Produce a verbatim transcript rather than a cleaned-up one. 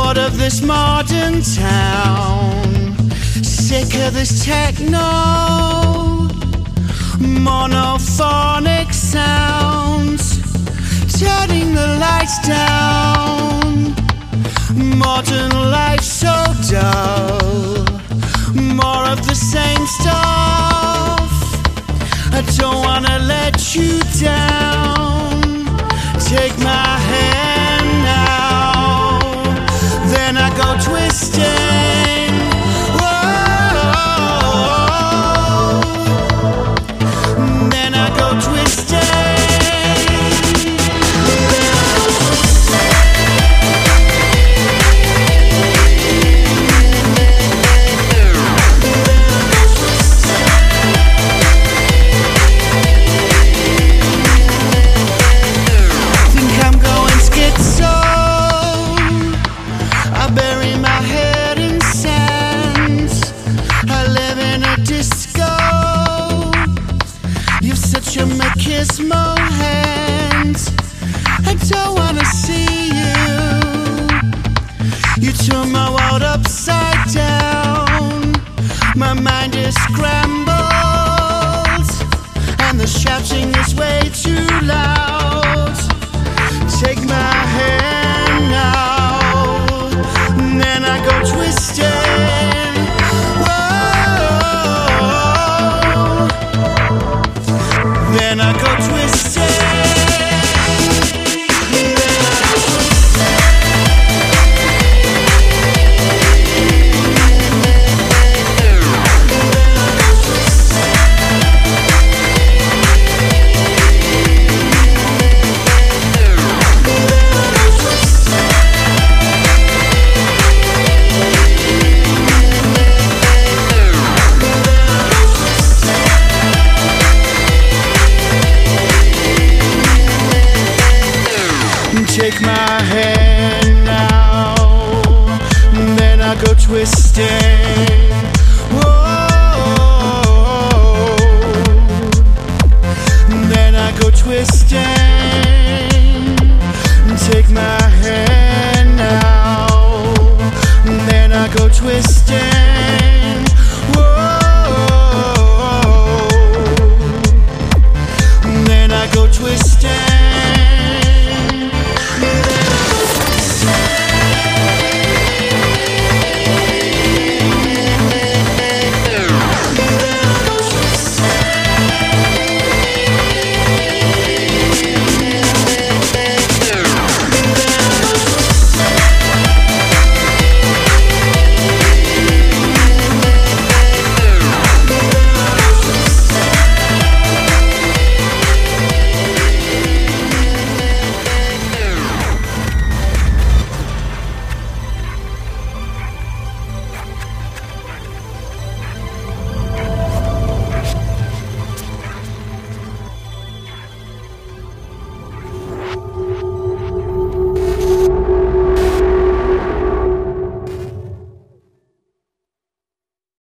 Bored of this modern town, sick of this techno, monophonic sounds, turning the lights down. Modern life so dull, more of the same stuff. I don't wanna let you down. Take my hand now, then I go twisting. Whoa, then I go twisting. Kiss my hands, I don't wanna see you. You turn my world upside down. My mind is scrambled, and the shouting is way too loud. Take my hand now, and then I go twisting. Then I go twisting. Take my hand now, then I go twisting. Whoa, then I go twisting.